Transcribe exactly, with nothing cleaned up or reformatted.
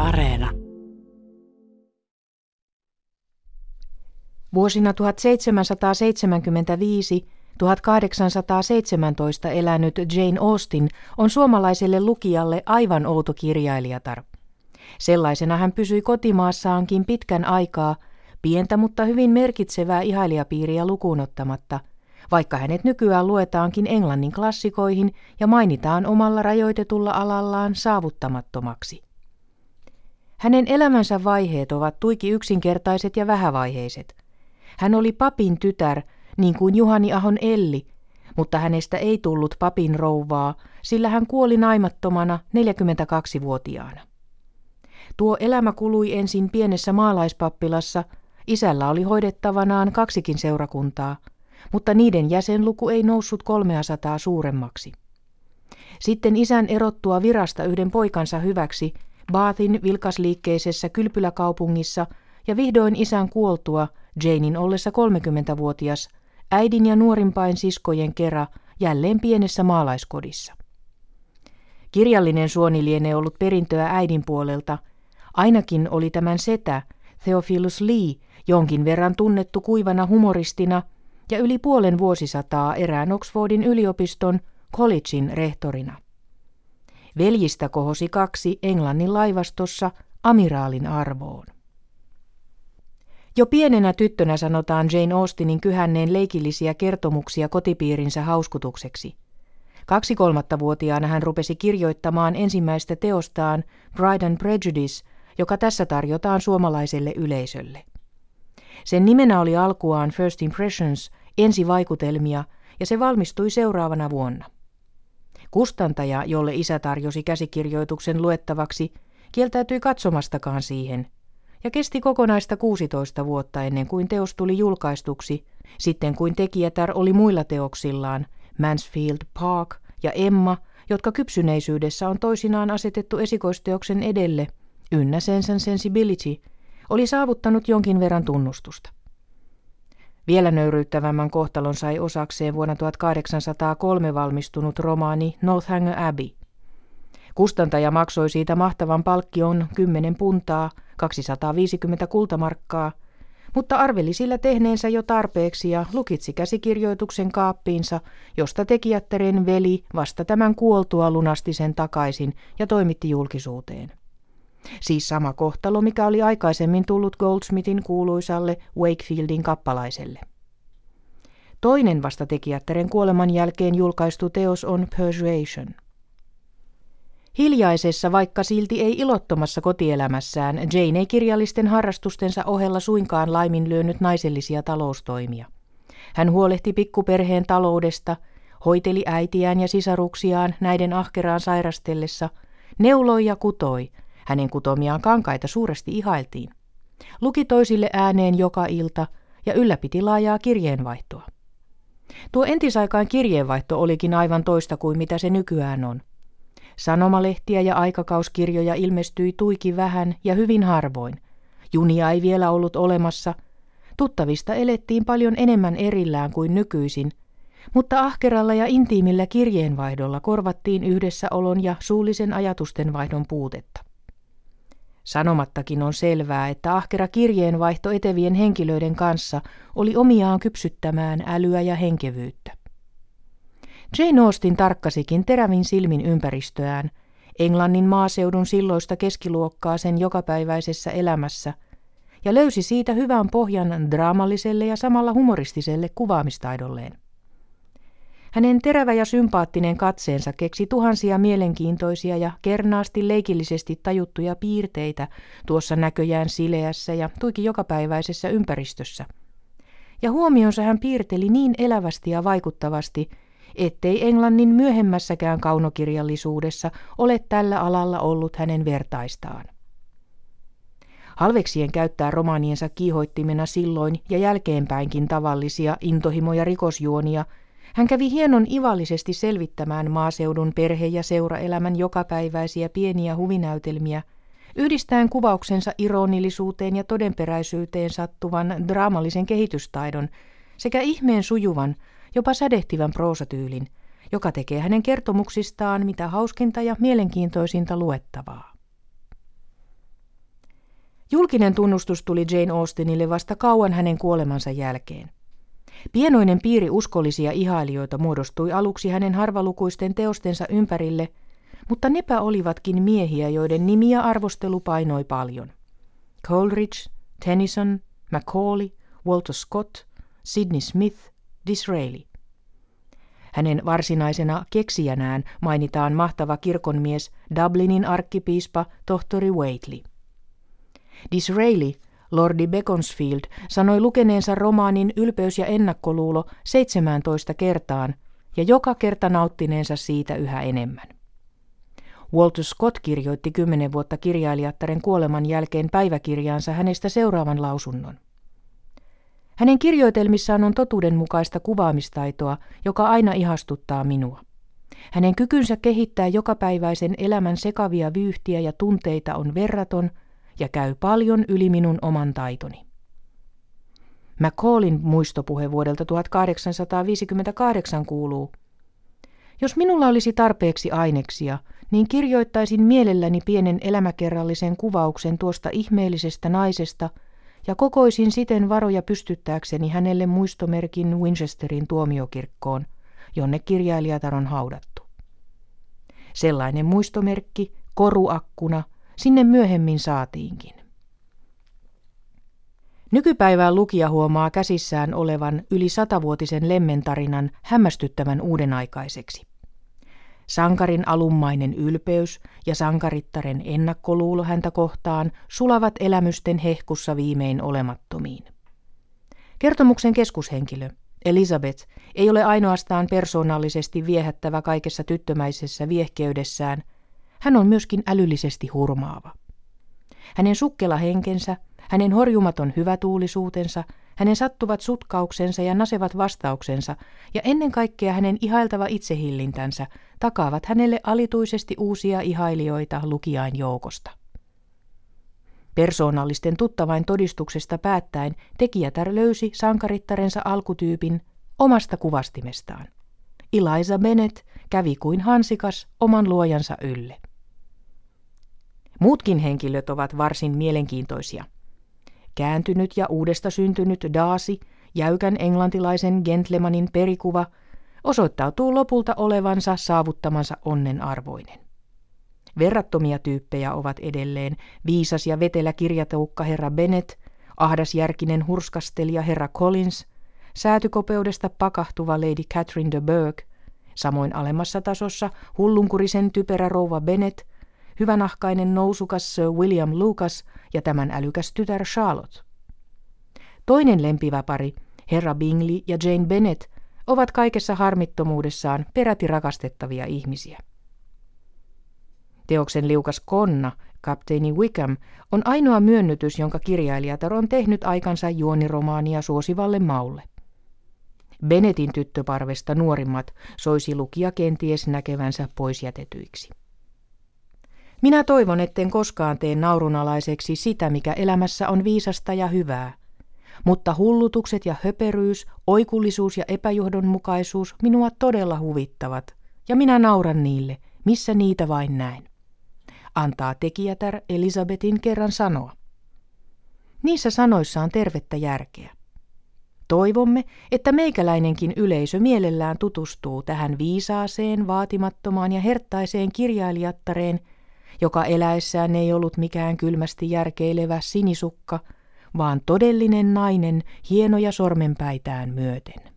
Areena. Vuosina tuhatseitsemänsataaseitsemänkymmentäviisi–tuhatkahdeksansataaseitsemäntoista elänyt Jane Austen on suomalaiselle lukijalle aivan outo kirjailijatar. Sellaisena hän pysyi kotimaassaankin pitkän aikaa, pientä mutta hyvin merkitsevää ihailijapiiriä lukuun ottamatta, vaikka hänet nykyään luetaankin englannin klassikoihin ja mainitaan omalla rajoitetulla alallaan saavuttamattomaksi. Hänen elämänsä vaiheet ovat tuiki yksinkertaiset ja vähävaiheiset. Hän oli papin tytär, niin kuin Juhani Ahon Elli, mutta hänestä ei tullut papin rouvaa, sillä hän kuoli naimattomana neljäkymmentäkaksivuotiaana. Tuo elämä kului ensin pienessä maalaispappilassa, isällä oli hoidettavanaan kaksikin seurakuntaa, mutta niiden jäsenluku ei noussut kolmeasataa suuremmaksi. Sitten isän erottua virasta yhden poikansa hyväksi Bathin vilkasliikkeisessä kylpyläkaupungissa ja vihdoin isän kuoltua Janein ollessa kolmekymmentävuotias äidin ja nuorimpain siskojen kera jälleen pienessä maalaiskodissa. Kirjallinen suoni lienee ollut perintöä äidin puolelta, ainakin oli tämän setä Theophilus Lee jonkin verran tunnettu kuivana humoristina ja yli puolen vuosisataa erään Oxfordin yliopiston collegein rehtorina. Veljistä kohosi kaksi Englannin laivastossa amiraalin arvoon. Jo pienenä tyttönä sanotaan Jane Austenin kyhänneen leikillisiä kertomuksia kotipiirinsä hauskutukseksi. Kaksi-kolmattavuotiaana hän rupesi kirjoittamaan ensimmäistä teostaan Pride and Prejudice, joka tässä tarjotaan suomalaiselle yleisölle. Sen nimenä oli alkuaan First Impressions, ensivaikutelmia, ja se valmistui seuraavana vuonna. Kustantaja, jolle isä tarjosi käsikirjoituksen luettavaksi, kieltäytyi katsomastakaan siihen, ja kesti kokonaista kuusitoista vuotta ennen kuin teos tuli julkaistuksi, sitten kuin tekijätär oli muilla teoksillaan, Mansfield Park ja Emma, jotka kypsyneisyydessä on toisinaan asetettu esikoisteoksen edelle, ynnä Sense and Sensibility, oli saavuttanut jonkin verran tunnustusta. Vielä nöyryyttävämmän kohtalon sai osakseen vuonna tuhatkahdeksansataakolme valmistunut romaani Northanger Abbey. Kustantaja maksoi siitä mahtavan palkkion kymmenen puntaa, kaksisataaviisikymmentä kultamarkkaa, mutta arveli sillä tehneensä jo tarpeeksi ja lukitsi käsikirjoituksen kaappiinsa, josta tekijättären veli vasta tämän kuoltua lunasti sen takaisin ja toimitti julkisuuteen. Siis sama kohtalo, mikä oli aikaisemmin tullut Goldsmithin kuuluisalle Wakefieldin kappalaiselle. Toinen vasta tekijättären kuoleman jälkeen julkaistu teos on Persuasion. Hiljaisessa, vaikka silti ei ilottomassa kotielämässään, Jane ei kirjallisten harrastustensa ohella suinkaan laiminlyönyt naisellisia taloustoimia. Hän huolehti pikkuperheen taloudesta, hoiteli äitiään ja sisaruksiaan näiden ahkeraan sairastellessa, neuloi ja kutoi, hänen kutomiaan kankaita suuresti ihailtiin, luki toisille ääneen joka ilta ja ylläpiti laajaa kirjeenvaihtoa. Tuo entisaikaan kirjeenvaihto olikin aivan toista kuin mitä se nykyään on. Sanomalehtiä ja aikakauskirjoja ilmestyi tuiki vähän ja hyvin harvoin. Junia ei vielä ollut olemassa. Tuttavista elettiin paljon enemmän erillään kuin nykyisin, mutta ahkeralla ja intiimillä kirjeenvaihdolla korvattiin yhdessäolon ja suullisen ajatustenvaihdon puutetta. Sanomattakin on selvää, että ahkera kirjeenvaihto etevien henkilöiden kanssa oli omiaan kypsyttämään älyä ja henkevyyttä. Jane Austen tarkkasikin terävin silmin ympäristöään, Englannin maaseudun silloista keskiluokkaa sen jokapäiväisessä elämässä, ja löysi siitä hyvän pohjan draamalliselle ja samalla humoristiselle kuvaamistaidolleen. Hänen terävä ja sympaattinen katseensa keksi tuhansia mielenkiintoisia ja kernaasti leikillisesti tajuttuja piirteitä tuossa näköjään sileässä ja tuiki jokapäiväisessä ympäristössä. Ja huomionsa hän piirteli niin elävästi ja vaikuttavasti, ettei Englannin myöhemmässäkään kaunokirjallisuudessa ole tällä alalla ollut hänen vertaistaan. Halveksien käyttää romaaniensa kiihoittimena silloin ja jälkeenpäinkin tavallisia intohimo- ja rikosjuonia, hän kävi hienon ivallisesti selvittämään maaseudun perhe- ja seuraelämän jokapäiväisiä pieniä huvinäytelmiä, yhdistäen kuvauksensa ironillisuuteen ja todenperäisyyteen sattuvan draamallisen kehitystaidon sekä ihmeen sujuvan, jopa sädehtivän proosatyylin, joka tekee hänen kertomuksistaan mitä hauskinta ja mielenkiintoisinta luettavaa. Julkinen tunnustus tuli Jane Austenille vasta kauan hänen kuolemansa jälkeen. Pienoinen piiri uskollisia ihailijoita muodostui aluksi hänen harvalukuisten teostensa ympärille, mutta nepä olivatkin miehiä, joiden nimi ja arvostelu painoi paljon. Coleridge, Tennyson, Macaulay, Walter Scott, Sidney Smith, Disraeli. Hänen varsinaisena keksijänään mainitaan mahtava kirkonmies, Dublinin arkkipiispa tohtori Whately. Disraeli, lordi Beaconsfield, sanoi lukeneensa romaanin Ylpeys ja ennakkoluulo seitsemääntoista kertaan ja joka kerta nauttineensa siitä yhä enemmän. Walter Scott kirjoitti kymmenen vuotta kirjailijattaren kuoleman jälkeen päiväkirjaansa hänestä seuraavan lausunnon. Hänen kirjoitelmissaan on totuudenmukaista kuvaamistaitoa, joka aina ihastuttaa minua. Hänen kykynsä kehittää jokapäiväisen elämän sekavia vyyhtiä ja tunteita on verraton ja käy paljon yli minun oman taitoni. Macaulayn muistopuhe vuodelta tuhatkahdeksansataaviisikymmentäkahdeksan kuuluu: Jos minulla olisi tarpeeksi aineksia, niin kirjoittaisin mielelläni pienen elämäkerrallisen kuvauksen tuosta ihmeellisestä naisesta ja kokoisin siten varoja pystyttääkseni hänelle muistomerkin Winchesterin tuomiokirkkoon, jonne kirjailijatar on haudattu. Sellainen muistomerkki, koruakkuna, sinne myöhemmin saatiinkin. Nykypäivään lukija huomaa käsissään olevan yli satavuotisen lemmentarinan hämmästyttävän uudenaikaiseksi. Sankarin alummainen ylpeys ja sankarittaren ennakkoluulo häntä kohtaan sulavat elämysten hehkussa viimein olemattomiin. Kertomuksen keskushenkilö, Elizabeth, ei ole ainoastaan persoonallisesti viehättävä kaikessa tyttömäisessä viehkeydessään, hän on myöskin älyllisesti hurmaava. Hänen sukkela henkensä, hänen horjumaton hyvätuulisuutensa, hänen sattuvat sutkauksensa ja nasevat vastauksensa ja ennen kaikkea hänen ihailtava itsehillintänsä takaavat hänelle alituisesti uusia ihailijoita lukijain joukosta. Persoonallisten tuttavain todistuksesta päättäen tekijätär löysi sankarittarensa alkutyypin omasta kuvastimestaan. Eliza Bennet kävi kuin hansikas oman luojansa ylle. Muutkin henkilöt ovat varsin mielenkiintoisia. Kääntynyt ja uudesta syntynyt Darcy, jäykän englantilaisen gentlemanin perikuva, osoittautuu lopulta olevansa saavuttamansa onnen arvoinen. Verrattomia tyyppejä ovat edelleen viisas ja vetelä kirjatoukka herra Bennet, ahdasjärkinen hurskastelija herra Collins, säätykopeudesta pakahtuva Lady Catherine de Bourgh, samoin alemmassa tasossa hullunkurisen typerä rouva Bennet, hyvänahkainen nousukas Sir William Lucas ja tämän älykäs tytär Charlotte. Toinen lempivä pari, herra Bingley ja Jane Bennet, ovat kaikessa harmittomuudessaan peräti rakastettavia ihmisiä. Teoksen liukas konna, kapteeni Wickham, on ainoa myönnytys, jonka kirjailijatar on tehnyt aikansa juoniromaania suosivalle maulle. Bennetin tyttöparvesta nuorimmat soisi lukija kenties näkevänsä poisjätetyiksi. Minä toivon, etten koskaan tee naurunalaiseksi sitä, mikä elämässä on viisasta ja hyvää, mutta hullutukset ja höperyys, oikullisuus ja epäjohdonmukaisuus minua todella huvittavat, ja minä nauran niille, missä niitä vain näen. Antaa tekijätär Elizabetin kerran sanoa. Niissä sanoissa on tervettä järkeä. Toivomme, että meikäläinenkin yleisö mielellään tutustuu tähän viisaaseen, vaatimattomaan ja herttaiseen kirjailijattareen, joka eläessään ei ollut mikään kylmästi järkeilevä sinisukka, vaan todellinen nainen hienoja sormenpäitään myöten.